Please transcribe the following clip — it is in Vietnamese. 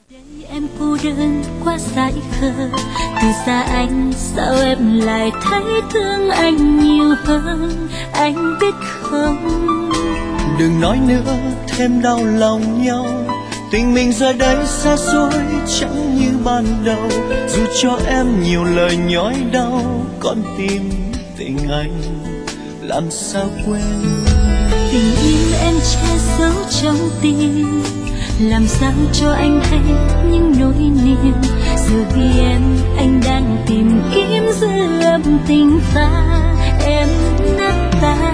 Em cô đơn quá dại khờ, từ xa anh sao em lại thấy thương anh nhiều hơn, anh biết không? Đừng nói nữa thêm đau lòng nhau, tình mình giờ đây xa xôi chẳng như ban đầu. Dù cho em nhiều lời nhói đau, con tim tình anh làm sao quên. Tình yêu em che giấu trong tim, làm sao cho anh hay những nỗi niềm. Giờ vì em anh đang tìm kiếm dư âm tình ta, em nát tan.